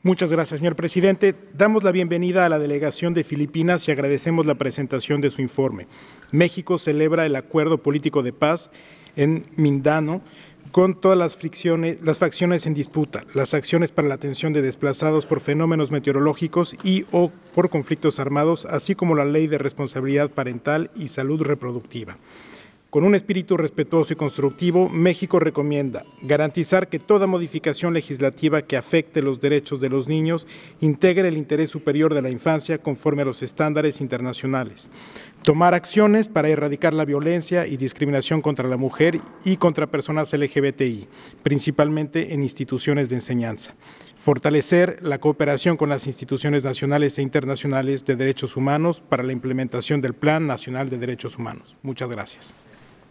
Muchas gracias, señor presidente. Damos la bienvenida a la delegación de Filipinas y agradecemos la presentación de su informe. México celebra el acuerdo político de paz en Mindanao con todas las facciones en disputa, las acciones para la atención de desplazados por fenómenos meteorológicos y o por conflictos armados, así como la ley de responsabilidad parental y salud reproductiva. Con un espíritu respetuoso y constructivo, México recomienda garantizar que toda modificación legislativa que afecte los derechos de los niños integre el interés superior de la infancia conforme a los estándares internacionales, tomar acciones para erradicar la violencia y discriminación contra la mujer y contra personas LGBTI, principalmente en instituciones de enseñanza, fortalecer la cooperación con las instituciones nacionales e internacionales de derechos humanos para la implementación del Plan Nacional de Derechos Humanos. Muchas gracias.